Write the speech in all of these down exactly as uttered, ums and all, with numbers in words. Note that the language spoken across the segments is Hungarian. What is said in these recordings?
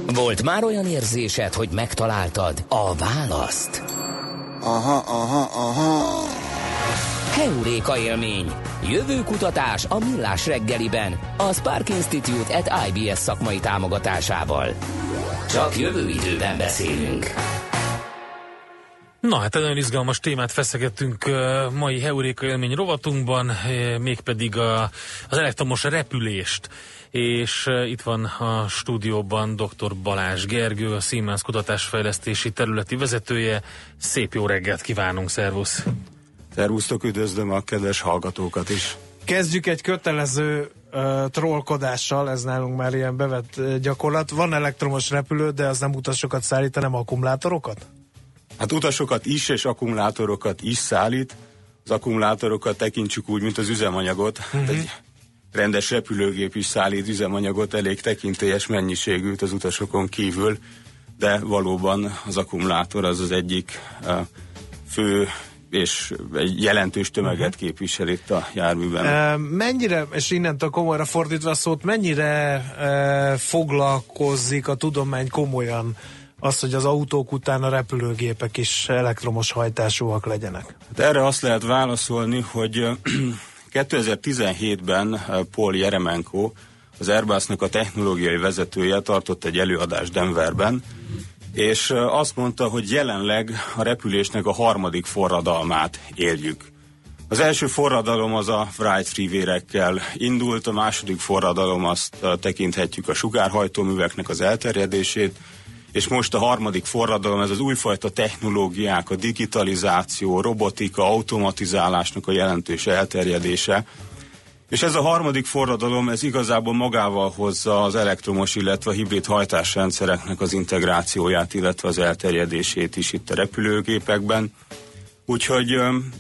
Volt már olyan érzésed, hogy megtaláltad a választ? Aha, aha, aha. Heuréka élmény. Jövőkutatás a Millás reggeliben. A Spark Institute at i bé es szakmai támogatásával. Csak jövő időben beszélünk. Na hát egy nagyon izgalmas témát feszegettünk uh, mai Heuréka élmény rovatunkban, uh, mégpedig a, az elektromos repülést. És uh, itt van a stúdióban dr. Balázs Gergő, a Siemens kutatásfejlesztési területi vezetője. Szép jó reggelt kívánunk, szervusz! Szervusztok, üdvözlöm a kedves hallgatókat is! Kezdjük egy kötelező uh, trollkodással, ez nálunk már ilyen bevett uh, gyakorlat. Van elektromos repülő, de az nem utasokat szállít, hanem akkumulátorokat? Hát utasokat is, és akkumulátorokat is szállít. Az akkumulátorokat tekintsük úgy, mint az üzemanyagot. Uh-huh. Egy rendes repülőgép is szállít üzemanyagot, elég tekintélyes mennyiségűt az utasokon kívül, de valóban az akkumulátor az az egyik uh, fő és egy jelentős tömeget képvisel itt a járműben. E, mennyire, és innentől komolyra fordítva a szót, mennyire e, foglalkozik a tudomány komolyan az, hogy az autók után a repülőgépek is elektromos hajtásúak legyenek? Hát erre azt lehet válaszolni, hogy kétezer-tizenhétben Paul Yeremenko, az Airbusnak a technológiai vezetője tartott egy előadást Denverben, és azt mondta, hogy jelenleg a repülésnek a harmadik forradalmát éljük. Az első forradalom az a Wright fivérекkel indult, a második forradalom azt tekinthetjük a sugárhajtóműveknek az elterjedését, és most a harmadik forradalom, ez az újfajta technológiák, a digitalizáció, robotika, automatizálásnak a jelentős elterjedése. És ez a harmadik forradalom, ez igazából magával hozza az elektromos, illetve a hibrid hajtásrendszereknek az integrációját, illetve az elterjedését is itt a repülőgépekben. Úgyhogy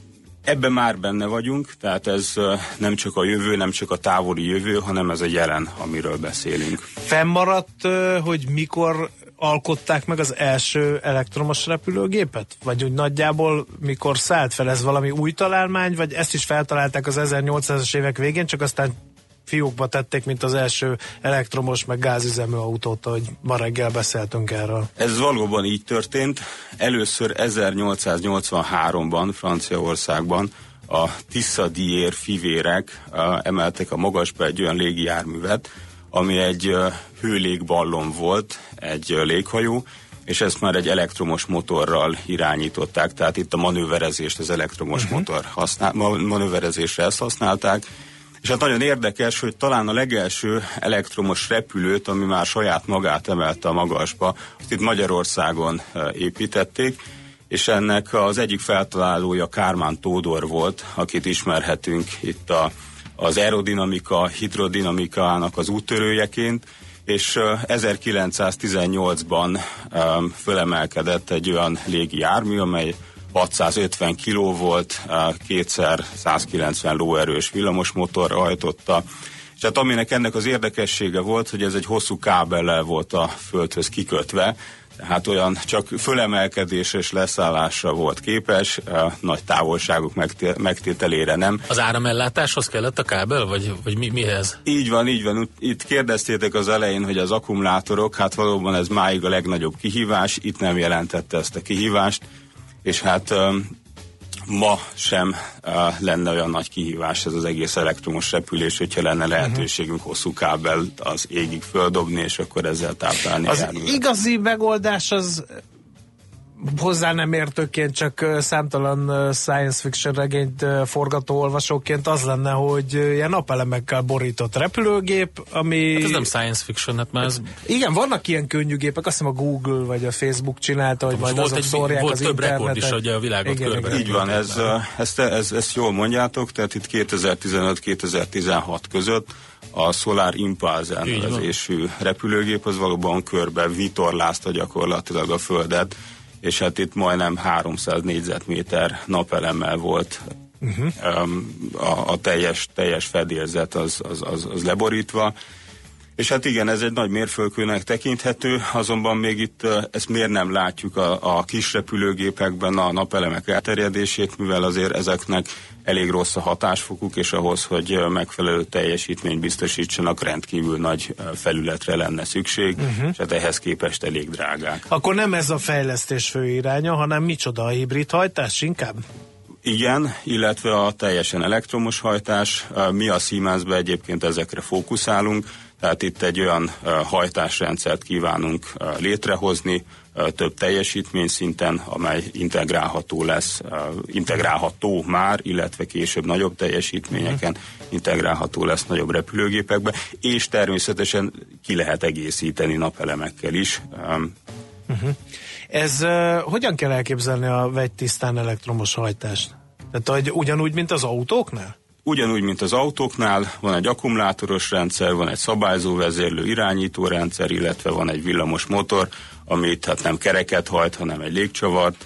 ebben már benne vagyunk, tehát ez nem csak a jövő, nem csak a távoli jövő, hanem ez a jelen, amiről beszélünk. Fennmaradt, hogy mikor alkották meg az első elektromos repülőgépet? Vagy úgy nagyjából mikor szállt fel, ez valami új találmány, vagy ezt is feltalálták az ezernyolcszázas évek végén, csak aztán fiókba tették, mint az első elektromos meg gázüzemű autót, ahogy ma reggel beszéltünk erről. Ez valóban így történt. Először ezernyolcszáznyolcvanháromban Franciaországban a Tissot-Dier fivérek uh, emeltek a magasba egy olyan légijárművet, ami egy uh, hőlégballon volt, egy uh, léghajó, és ezt már egy elektromos motorral irányították, tehát itt a manőverezést, az elektromos uh-huh. motor használ, manőverezésre ezt használták, és hát nagyon érdekes, hogy talán a legelső elektromos repülőt, ami már saját magát emelte a magasba, azt itt Magyarországon uh, építették, és ennek az egyik feltalálója Kármán Tódor volt, akit ismerhetünk itt a, az aerodinamika, hidrodinamikának az úttörőjeként, és uh, ezerkilencszáztizennyolcban um, fölemelkedett egy olyan légi jármű, amely hatszázötven kiló volt, uh, kétszer százkilencven lóerős villamosmotorra hajtotta, és hát aminek ennek az érdekessége volt, hogy ez egy hosszú kábellel volt a földhöz kikötve, tehát olyan csak fölemelkedésre és leszállásra volt képes, uh, nagy távolságok megté- megtételére nem. Az áramellátáshoz kellett a kábel, vagy, vagy mi, mihez? Így van, így van. Itt kérdeztétek az elején, hogy az akkumulátorok, hát valóban ez máig a legnagyobb kihívás, itt nem jelentette ezt a kihívást, és hát um, ma sem uh, lenne olyan nagy kihívás ez az egész elektromos repülés, hogyha lenne lehetőségünk hosszú kábelt az égig földobni, és akkor ezzel táplálni az a járművet. Igazi megoldás az hozzá nem értőként, csak számtalan science fiction regényt forgató olvasóként az lenne, hogy ilyen napelemekkel borított repülőgép, ami... Hát ez nem science fiction, hát már ez... Igen, vannak ilyen könnyű gépek, azt hiszem a Google vagy a Facebook csinálta, hogy majd azok szórják az internetet. Volt több rekord is, hogy a világot körbe. Így van, ez, ezt, ezt, ezt jól mondjátok, tehát itt kétezer-tizenöt kétezer-tizenhat között a Solar Impulse elnevezésű repülőgép az valóban körbe vitorlázta gyakorlatilag a Földet, és hát itt majdnem háromszáz négyzetméter napelemmel volt uh-huh. um, a, a teljes, teljes fedélzet az, az, az, az leborítva, És hát igen, ez egy nagy mérföldkőnek tekinthető, azonban még itt ezt miért nem látjuk a, a kis repülőgépekben a napelemek elterjedését, mivel azért ezeknek elég rossz a hatásfokuk, és ahhoz, hogy megfelelő teljesítményt biztosítsanak, rendkívül nagy felületre lenne szükség, uh-huh. és hát ehhez képest elég drágák. Akkor nem ez a fejlesztés fő iránya, hanem micsoda, a hibrid hajtás inkább? Igen, illetve a teljesen elektromos hajtás. Mi a Siemensben egyébként ezekre fókuszálunk, tehát itt egy olyan hajtásrendszert kívánunk létrehozni, több teljesítmény szinten, amely integrálható lesz, integrálható már, illetve később nagyobb teljesítményeken integrálható lesz nagyobb repülőgépekbe, és természetesen ki lehet egészíteni napelemekkel is. Uh-huh. Ez uh, hogyan kell elképzelni a vegytisztán elektromos hajtást? Tehát hogy ugyanúgy, mint az autóknál? Ugyanúgy, mint az autóknál, van egy akkumulátoros rendszer, van egy szabályzó vezérlő irányító rendszer, illetve van egy villamos motor, amit hát nem kereket hajt, hanem egy légcsavart.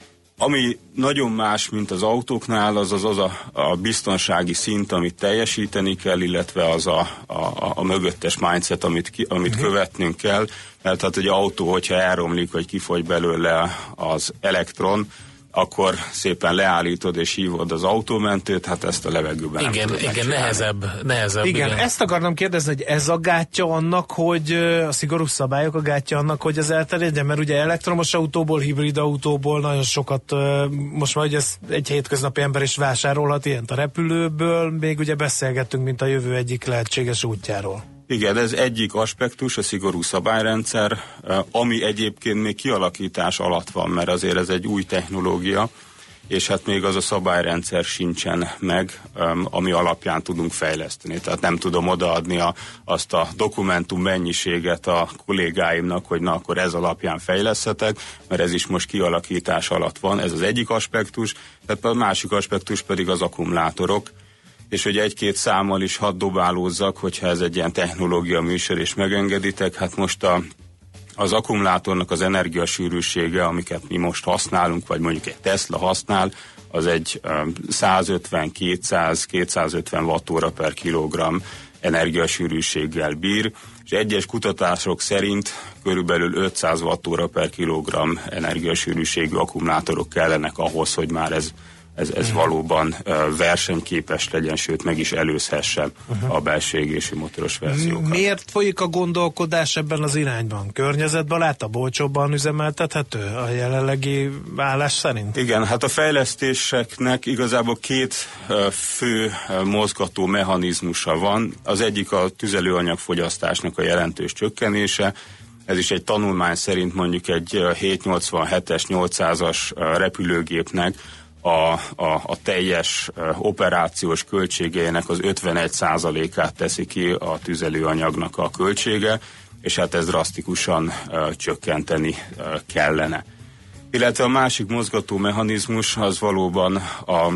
Ami nagyon más, mint az autóknál, az az, az a, a biztonsági szint, amit teljesíteni kell, illetve az a, a, a mögöttes mindset, amit, ki, amit uh-huh. követnünk kell. Mert hát egy autó, hogyha elromlik, vagy kifogy belőle az elektron, akkor szépen leállítod és hívod az autómentőt, hát ezt a levegőben igen, nem igen, nehezebb, nehezebb. Igen, igen, ezt akarnám kérdezni, hogy ez a gátja annak, hogy a szigorú szabályok a gátja annak, hogy ez elterjedjen, mert ugye elektromos autóból, hibrid autóból nagyon sokat, most már ugye ez egy hétköznapi ember is vásárolhat ilyent a repülőből, még ugye beszélgettünk, mint a jövő egyik lehetséges útjáról. Igen, ez egyik aspektus, a szigorú szabályrendszer, ami egyébként még kialakítás alatt van, mert azért ez egy új technológia, és hát még az a szabályrendszer sincsen meg, ami alapján tudunk fejleszteni. Tehát nem tudom odaadni a, azt a dokumentum mennyiséget a kollégáimnak, hogy na akkor ez alapján fejleszthetek, mert ez is most kialakítás alatt van. Ez az egyik aspektus, tehát a másik aspektus pedig az akkumulátorok, és hogy egy-két számmal is hadd dobálózzak, hogyha ez egy ilyen technológia műsor és megengeditek, hát most a, az akkumulátornak az energiasűrűsége, amiket mi most használunk, vagy mondjuk egy Tesla használ, az egy százötven, kétszáz, kétszázötven wattóra per kilogramm energiasűrűséggel bír, és egyes kutatások szerint körülbelül ötszáz wattóra per kilogramm energiasűrűségű akkumulátorok kellenek ahhoz, hogy már ez ez, ez uh-huh. valóban uh, versenyképes legyen, sőt meg is előzhesse uh-huh. a belső égésű motoros verziókat. Miért folyik a gondolkodás ebben az irányban? Környezetbarát, olcsóbban üzemeltethető a jelenlegi állás szerint? Igen, hát a fejlesztéseknek igazából két uh, fő uh, mozgató mechanizmusa van. Az egyik a tüzelőanyagfogyasztásnak a jelentős csökkenése. Ez is egy tanulmány szerint mondjuk egy hétszáznyolcvanhetes, nyolcszázas uh, repülőgépnek A, a, a teljes uh, operációs költségeinek az ötvenegy százalékát teszi ki a tüzelőanyagnak a költsége, és hát ez drasztikusan uh, csökkenteni uh, kellene. Illetve a másik mozgató mechanizmus az valóban a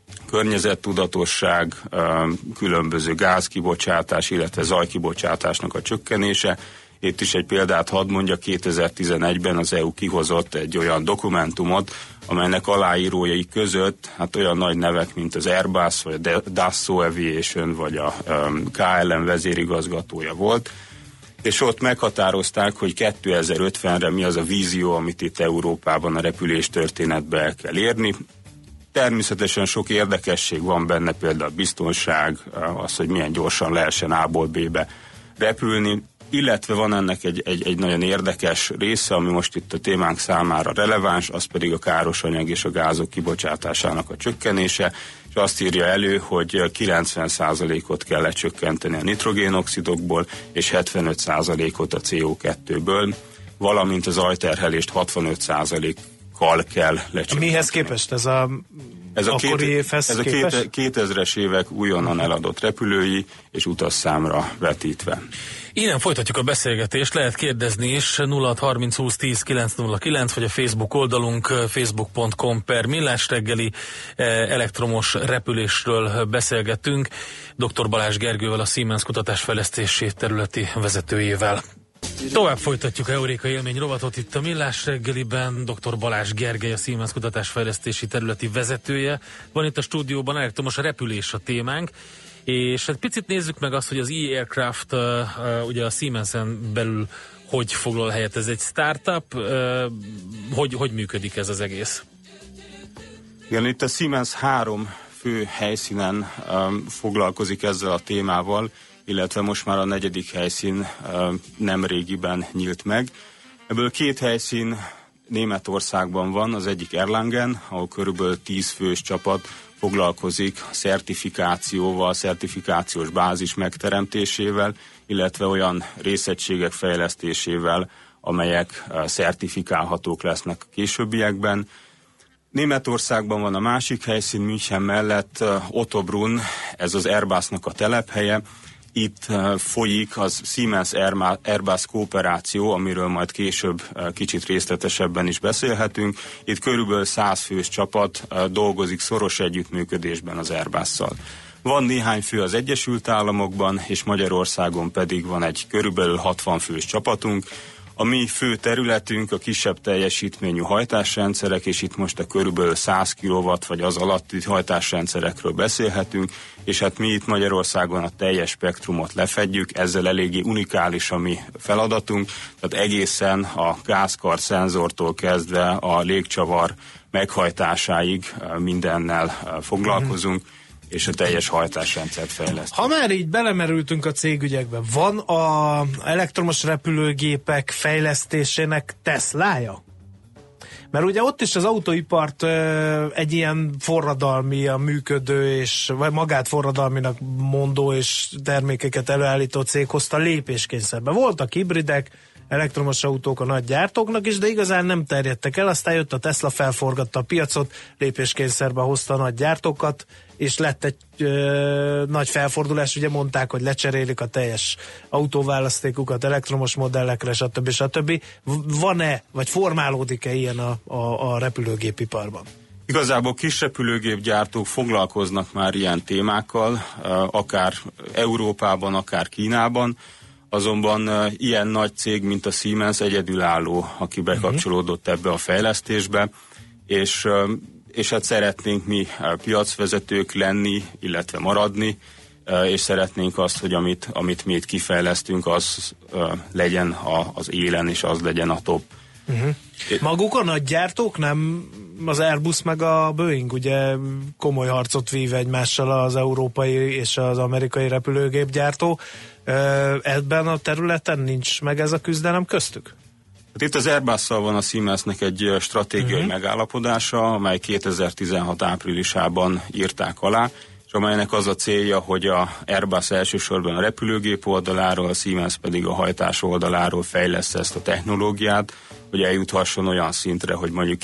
környezettudatosság, uh, különböző gázkibocsátás, illetve zajkibocsátásnak a csökkenése. Itt is egy példát hadd mondja, kétezer-tizenegyben az é u kihozott egy olyan dokumentumot, amelynek aláírójai között hát olyan nagy nevek, mint az Airbus, vagy a Dassault Aviation, vagy a um, ká el em vezérigazgatója volt, és ott meghatározták, hogy kétezer-ötvenre mi az a vízió, amit itt Európában a repülés történetbe el kell érni. Természetesen sok érdekesség van benne, például a biztonság, az, hogy milyen gyorsan lehessen A-ból B-be repülni, illetve van ennek egy, egy, egy nagyon érdekes része, ami most itt a témánk számára releváns, az pedig a károsanyag és a gázok kibocsátásának a csökkenése, és azt írja elő, hogy kilencven százalékot kell lecsökkenteni a nitrogénoxidokból, és hetvenöt százalékot a cé o kettőből, valamint az zajterhelést hatvanöt százalékkal kell lecsökkenteni. Mihez képest ez a Ez a, két, évhez ez a két, kétezres évek újonnan eladott repülői és utasszámra vetítve. Innen folytatjuk a beszélgetést, lehet kérdezni is nulla hat harminc húsz tíz kilenc nulla kilenc, vagy a Facebook oldalunk facebook pont com per Millás reggeli. Elektromos repülésről beszélgetünk doktor Balázs Gergővel, a Siemens kutatásfejlesztési területi vezetőjével. Tovább folytatjuk a Euréka élmény rovatot itt a Millás reggeliben. doktor Balázs Gergely, a Siemens kutatásfejlesztési területi vezetője van itt a stúdióban. Elektromos repülés a témánk, És egy picit nézzük meg azt, hogy az e-Aircraft, uh, uh, ugye a Siemensen belül hogy foglal helyet. Ez egy startup, uh, hogy, hogy működik ez az egész? Igen, itt a Siemens három fő helyszínen um, foglalkozik ezzel a témával, illetve most már a negyedik helyszín um, nem régiben nyílt meg. Ebből két helyszín Németországban van, az egyik Erlangen, ahol körülbelül tíz fős csapat foglalkozik szertifikációval, szertifikációs bázis megteremtésével, illetve olyan részegységek fejlesztésével, amelyek uh, szertifikálhatók lesznek a későbbiekben. Németországban van a másik helyszín, München mellett uh, Ottobrunn, ez az Airbusnak a telephelye. Itt uh, folyik az Siemens-Airbus kooperáció, amiről majd később uh, kicsit részletesebben is beszélhetünk. Itt körülbelül száz fős csapat uh, dolgozik szoros együttműködésben az Airbusszal. Van néhány fő az Egyesült Államokban, és Magyarországon pedig van egy körülbelül hatvan fős csapatunk. A mi fő területünk a kisebb teljesítményű hajtásrendszerek, és itt most a körülbelül száz kilowatt vagy az alatti hajtásrendszerekről beszélhetünk, és hát mi itt Magyarországon a teljes spektrumot lefedjük, ezzel eléggé unikális a mi feladatunk, tehát egészen a gázkar szenzortól kezdve a légcsavar meghajtásáig mindennel foglalkozunk, és a teljes hajtásrendszert fejlesztünk. Ha már így belemerültünk a cégügyekbe, van a elektromos repülőgépek fejlesztésének Teslája? Mert ugye ott is az autóipart ö, egy ilyen forradalmi, működő, és vagy magát forradalminak mondó és termékeket előállító cég hozta lépéskényszerbe. Voltak hibridek, elektromos autók a nagy gyártóknak is, de igazán nem terjedtek el, aztán jött a Tesla, felforgatta a piacot, lépéskényszerbe hozta a nagy gyártókat, és lett egy ö, nagy felfordulás, ugye mondták, hogy lecserélik a teljes autóválasztékukat elektromos modellekre, stb. stb. Van-e, vagy formálódik-e ilyen a, a, a repülőgépiparban? Igazából kis repülőgépgyártók foglalkoznak már ilyen témákkal, akár Európában, akár Kínában, azonban uh, ilyen nagy cég, mint a Siemens egyedülálló, aki bekapcsolódott ebbe a fejlesztésbe, és, uh, és hát szeretnénk mi uh, piacvezetők lenni, illetve maradni, uh, és szeretnénk azt, hogy amit, amit mi itt kifejlesztünk, az uh, legyen a, az élen, és az legyen a top. Uh-huh. Maguk a nagy gyártók, nem az Airbus meg a Boeing, ugye komoly harcot vív egymással az európai és az amerikai repülőgépgyártó. Ebben a területen nincs meg ez a küzdelem köztük? Hát itt az Airbusszal van a Siemensnek egy stratégiai uh-huh. megállapodása, amely kétezer-tizenhat áprilisában írták alá, és amelynek az a célja, hogy a Airbus elsősorban a repülőgép oldaláról, a Siemens pedig a hajtás oldaláról fejleszt ezt a technológiát, hogy eljuthasson olyan szintre, hogy mondjuk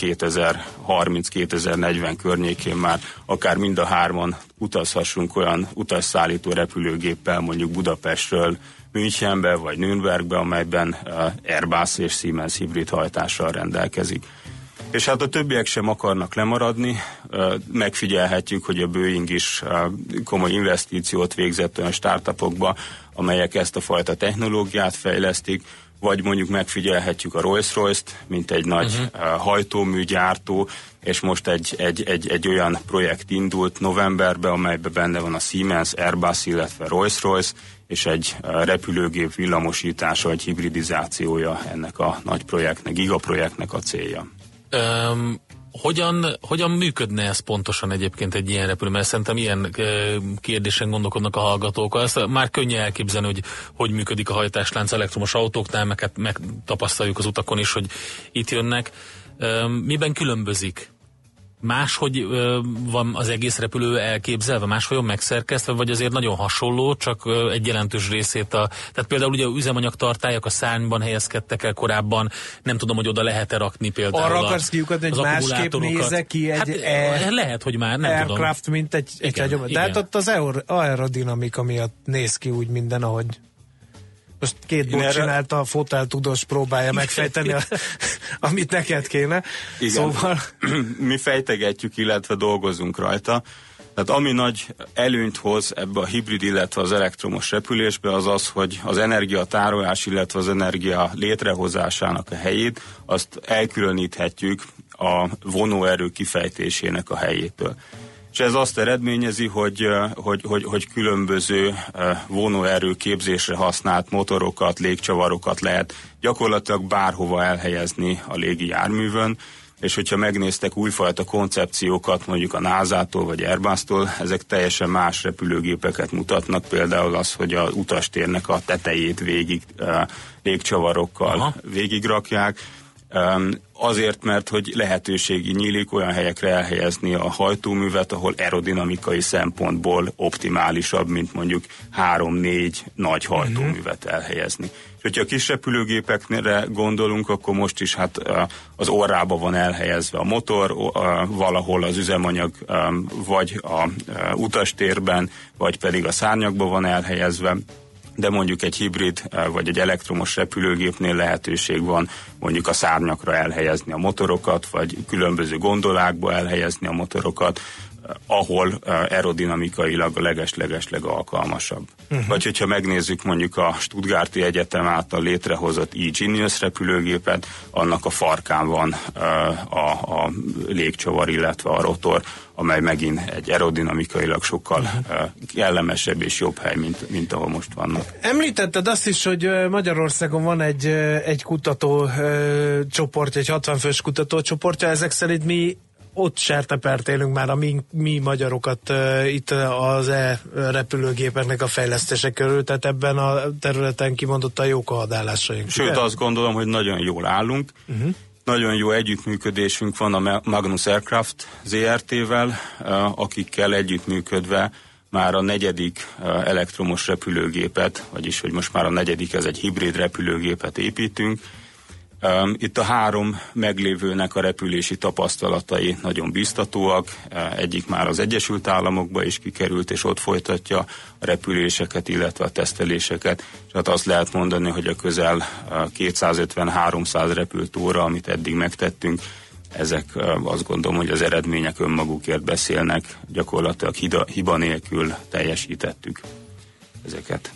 kétezer-harminc-kétezer-negyven környékén már akár mind a hárman utazhassunk olyan utasszállító repülőgéppel, mondjuk Budapestről Münchenbe vagy Nürnbergbe, amelyben Airbus és Siemens hibrid hajtással rendelkezik. És hát a többiek sem akarnak lemaradni, megfigyelhetjük, hogy a Boeing is komoly investíciót végzett olyan startupokba, amelyek ezt a fajta technológiát fejlesztik, vagy mondjuk megfigyelhetjük a Rolls-Royce-t, mint egy nagy uh-huh. hajtóműgyártó, és most egy, egy, egy, egy olyan projekt indult novemberben, amelyben benne van a Siemens, Airbus, illetve Rolls-Royce, és egy repülőgép villamosítása, vagy hibridizációja ennek a nagy projektnek, gigaprojektnek a célja. Um, hogyan, hogyan működne ez pontosan egyébként egy ilyen repülő? Mert szerintem ilyen kérdésen gondolkodnak a hallgatók. Ezt már könnyű elképzelni, hogy hogy működik a hajtáslánc elektromos autóknál, meg megtapasztaljuk az utakon is, hogy itt jönnek. Um, miben különbözik? Máshogy ö, van az egész repülő elképzelve, máshogy megszerkesztve, vagy azért nagyon hasonló, csak ö, egy jelentős részét a... Tehát például ugye üzemanyagtartályok a szárnyban helyezkedtek el korábban, nem tudom, hogy oda lehet-e rakni például. Arra akarsz kiukadni, hogy másképp nézze ki egy hát, air, lehet, hogy már, nem aircraft, tudom. mint egy, egy igen, hagyom. De hát ott az aerodinamika miatt néz ki úgy minden, ahogy... Most két bot erre... csinálta, a foteltudós próbálja megfejteni, a, amit neked kéne. Igen. Szóval... Mi fejtegetjük, illetve dolgozunk rajta. Tehát ami nagy előnyt hoz ebbe a hibrid, illetve az elektromos repülésbe, az az, hogy az energiatárolás, illetve az energia létrehozásának a helyét, azt elkülöníthetjük a vonóerő kifejtésének a helyétől. és ez azt eredményezi, hogy, hogy, hogy, hogy különböző vonóerő képzésre használt motorokat, légcsavarokat lehet gyakorlatilag bárhova elhelyezni a légi járművön, és hogyha megnéztek újfajta koncepciókat, mondjuk a názától vagy Airbustól, ezek teljesen más repülőgépeket mutatnak, például az, hogy az utastérnek a tetejét végig légcsavarokkal Aha. végigrakják, azért, mert hogy lehetőségi nyílik olyan helyekre elhelyezni a hajtóművet, ahol aerodinamikai szempontból optimálisabb, mint mondjuk három-négy nagy hajtóművet elhelyezni. És hogyha a kis repülőgépekre gondolunk, akkor most is hát az orrába van elhelyezve a motor, valahol az üzemanyag vagy a utastérben, vagy pedig a szárnyakba van elhelyezve, de mondjuk egy hibrid vagy egy elektromos repülőgépnél lehetőség van mondjuk a szárnyakra elhelyezni a motorokat, vagy különböző gondolákba elhelyezni a motorokat, ahol aerodinamikailag a leges-legesleg alkalmasabb. Uh-huh. Vagy hogyha megnézzük mondjuk a Stuttgarti Egyetem által létrehozott e-Genius repülőgépet, annak a farkán van a, a légcsavar, illetve a rotor, amely megint egy aerodinamikailag sokkal uh-huh. kellemesebb és jobb hely, mint, mint ahol most vannak. Említetted azt is, hogy Magyarországon van egy, egy kutató csoportja, egy hatvan fős kutatócsoportja, ezek szerint mi ott sertepertélünk már a mi, mi magyarokat uh, itt az e-repülőgépeknek a fejlesztése körül, tehát ebben a területen kimondottan jók a hadállásaink. Sőt, ugye? Azt gondolom, hogy nagyon jól állunk. Uh-huh. Nagyon jó együttműködésünk van a Magnus Aircraft zé er té-vel, uh, akikkel együttműködve már a negyedik uh, elektromos repülőgépet, vagyis hogy most már a negyedik, ez egy hibrid repülőgépet építünk. Um, itt a három meglévőnek a repülési tapasztalatai nagyon biztatóak, uh, egyik már az Egyesült Államokba is kikerült, és ott folytatja a repüléseket, illetve a teszteléseket, és hát azt lehet mondani, hogy a közel uh, kétszázötven-háromszáz repült óra, amit eddig megtettünk, ezek uh, azt gondolom, hogy az eredmények önmagukért beszélnek, gyakorlatilag hida, hiba nélkül teljesítettük ezeket.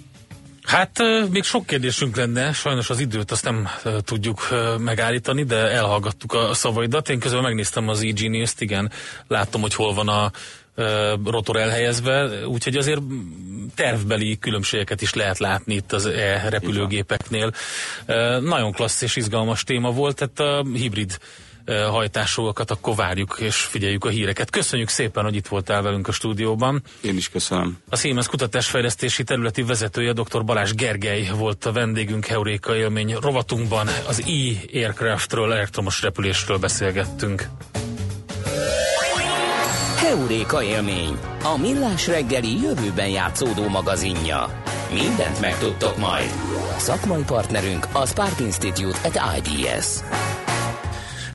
Hát még sok kérdésünk lenne, sajnos az időt azt nem tudjuk megállítani, de elhallgattuk a szavaidat. Én közben megnéztem az e-Genius-t, igen, láttam, hogy hol van a rotor elhelyezve, úgyhogy azért tervbeli különbségeket is lehet látni itt az e-repülőgépeknél. Nagyon klassz és izgalmas téma volt, tehát a hibrid hajtásúakat akkor várjuk és figyeljük a híreket. Köszönjük szépen, hogy itt voltál velünk a stúdióban. Én is köszönöm. A Siemens kutatásfejlesztési területi vezetője, dr. Balázs Gergely volt a vendégünk. Heuréka élmény rovatunkban az e-aircraftről, elektromos repülésről beszélgettünk. Heuréka élmény, a millás reggeli jövőben játszódó magazinja. Mindent megtudtok majd. Szakmai partnerünk a Spark Institute at i bé es.